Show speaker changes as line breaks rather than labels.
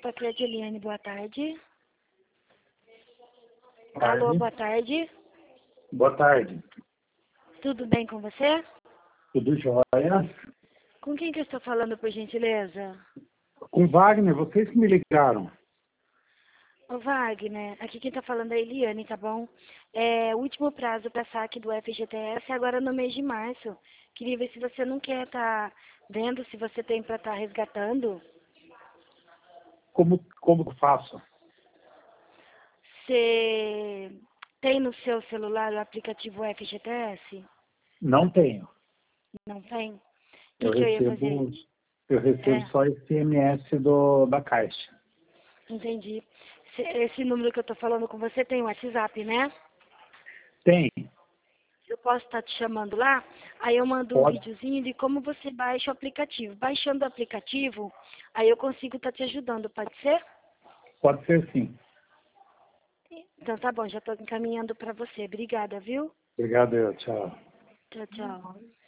Paquete Eliane, boa tarde.
Tarde.
Alô, boa tarde.
Boa tarde.
Tudo bem com você?
Tudo jóia?
Com quem que eu estou falando, por gentileza?
Com Wagner, vocês que me ligaram.
Ô, Wagner, aqui quem está falando é a Eliane, tá bom? O último prazo para saque do FGTS é agora no mês de março. Queria ver se você não quer estar vendo se você tem para estar resgatando.
Como que eu faço?
Você tem no seu celular o aplicativo FGTS?
Não tenho.
Não tem? O
Eu
que eu ia fazer?
recebo só SMS da Caixa.
Entendi. Esse número que eu estou falando com você tem o WhatsApp, né?
Tem.
Eu posso estar te chamando lá, aí eu mando um
Pode,
videozinho de como você baixa o aplicativo. Baixando o aplicativo, aí eu consigo estar te ajudando, pode ser?
pode ser sim.
Então tá bom, já estou encaminhando para você. Obrigada, viu?
Obrigado, tchau.
Tchau, tchau.